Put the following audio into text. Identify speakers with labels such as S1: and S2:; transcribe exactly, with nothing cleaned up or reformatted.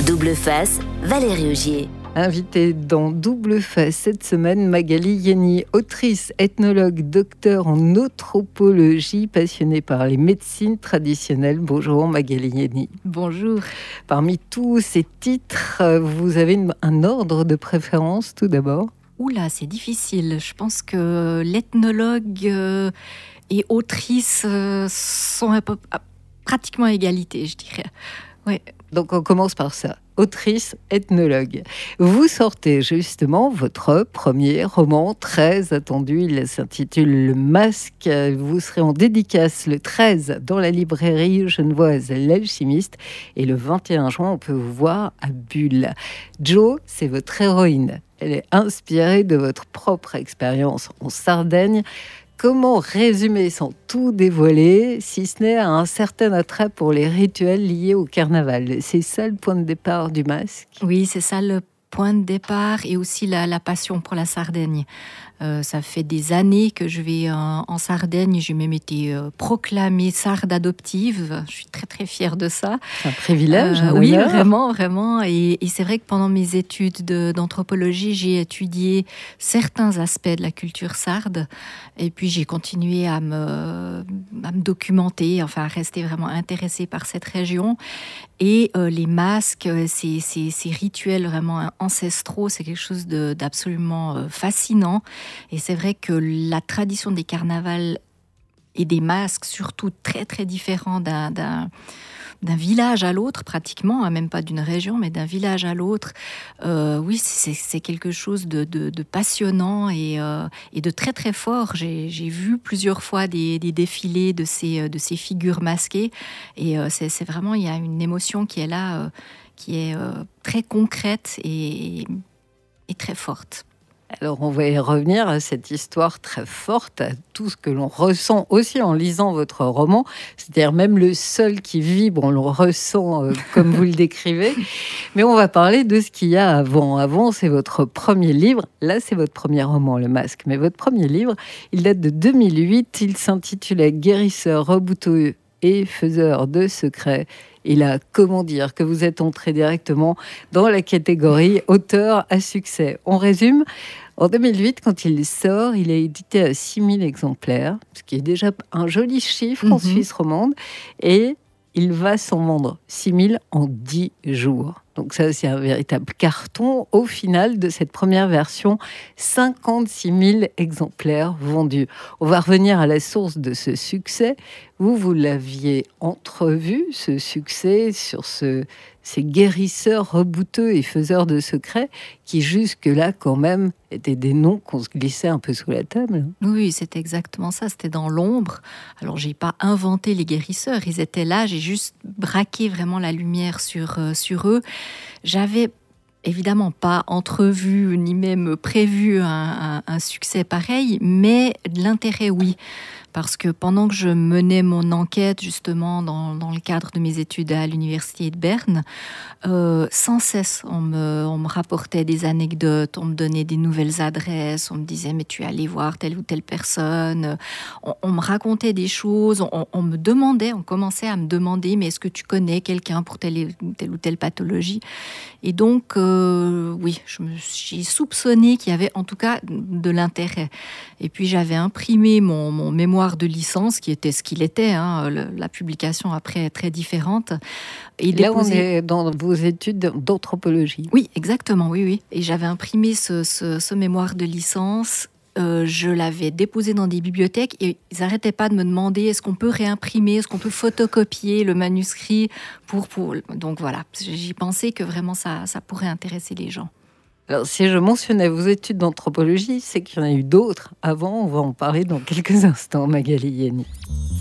S1: Double Face, Valérie Augier.
S2: Invitée dans Double Face cette semaine, Magali Yenny, autrice, ethnologue, docteur en anthropologie, passionnée par les médecines traditionnelles. Bonjour Magali Yenny.
S3: Bonjour.
S2: Parmi tous ces titres, vous avez un ordre de préférence tout d'abord?
S3: Oula, c'est difficile. Je pense que l'ethnologue euh, et autrice euh, sont un peu, pratiquement à égalité, je dirais. Ouais.
S2: Donc on commence par ça. Autrice, ethnologue. Vous sortez justement votre premier roman très attendu. Il s'intitule Le Masque. Vous serez en dédicace le treize dans la librairie genevoise L'Alchimiste. Et le vingt et un juin, on peut vous voir à Bulle. Jo, c'est votre héroïne. Elle est inspirée de votre propre expérience en Sardaigne. Comment résumer sans tout dévoiler, si ce n'est un certain attrait pour les rituels liés au carnaval? C'est ça le point de départ du Masque?
S3: Oui, c'est ça le point de départ et aussi la, la passion pour la Sardaigne. Euh, ça fait des années que je vais en, en Sardaigne. J'ai même été euh, proclamée sarde adoptive. Je suis très très fière de ça.
S2: C'est un privilège.
S3: Euh,
S2: un
S3: oui,
S2: honneur.
S3: vraiment, vraiment. Et, et c'est vrai que pendant mes études de, d'anthropologie, j'ai étudié certains aspects de la culture sarde. Et puis j'ai continué à me, à me documenter, enfin à rester vraiment intéressée par cette région. Et euh, les masques, ces, ces, ces rituels vraiment ancestraux, c'est quelque chose de, d'absolument euh, fascinant. Et c'est vrai que la tradition des carnavals et des masques, surtout très très différents d'un, d'un, d'un village à l'autre, pratiquement, hein, même pas d'une région, mais d'un village à l'autre, euh, oui, c'est, c'est quelque chose de, de, de passionnant et, euh, et de très très fort. J'ai, j'ai vu plusieurs fois des, des défilés de ces, de ces figures masquées et euh, c'est, c'est vraiment, il y a une émotion qui est là, euh, qui est euh, très concrète et, et très forte.
S2: Alors, on va y revenir à cette histoire très forte, à tout ce que l'on ressent aussi en lisant votre roman. C'est-à-dire même le sol qui vibre, on le ressent euh, comme vous le décrivez. Mais on va parler de ce qu'il y a avant. Avant, c'est votre premier livre. Là, c'est votre premier roman, Le Masque. Mais votre premier livre, il date de deux mille huit. Il s'intitulait « Guérisseur rebouteux et faiseur de secrets ». Et là, comment dire que vous êtes entré directement dans la catégorie auteur à succès. On résume. En deux mille huit, quand il sort, il est édité à six mille exemplaires, ce qui est déjà un joli chiffre en mm-hmm. Suisse romande. Et il va s'en vendre six mille en dix jours. Donc ça, c'est un véritable carton. Au final de cette première version, cinquante-six mille exemplaires vendus. On va revenir à la source de ce succès. Vous, vous l'aviez entrevu, ce succès, sur ce, ces guérisseurs rebouteux et faiseurs de secrets qui, jusque-là, quand même, étaient des noms qu'on se glissait un peu sous la table.
S3: Oui, c'était exactement ça. C'était dans l'ombre. Alors, j'ai pas inventé les guérisseurs. Ils étaient là. J'ai juste braqué vraiment la lumière sur, euh, sur eux. J'avais évidemment pas entrevu ni même prévu un, un, un succès pareil, mais l'intérêt, oui. Parce que pendant que je menais mon enquête, justement, dans, dans le cadre de mes études à l'université de Berne, euh, sans cesse, on me, on me rapportait des anecdotes, on me donnait des nouvelles adresses, on me disait « mais tu es allé voir telle ou telle personne ». On, on me racontait des choses, on, on me demandait, on commençait à me demander « mais est-ce que tu connais quelqu'un pour telle, telle ou telle pathologie ?» Et donc, euh, oui, je me suis soupçonné qu'il y avait en tout cas de l'intérêt. Et puis, j'avais imprimé mon, mon mémoire de licence, qui était ce qu'il était, hein, le, la publication après est très différente.
S2: Et là, déposé... on est dans vos études d'anthropologie.
S3: Oui, exactement, oui, oui. Et j'avais imprimé ce, ce, ce mémoire de licence. Euh, je l'avais déposé dans des bibliothèques et ils n'arrêtaient pas de me demander est-ce qu'on peut réimprimer, est-ce qu'on peut photocopier le manuscrit pour, pour... Donc voilà, j'y pensais que vraiment ça, ça pourrait intéresser les gens.
S2: Alors, si je mentionnais vos études d'anthropologie, c'est qu'il y en a eu d'autres avant. On va en parler dans quelques instants, Magali Yenny.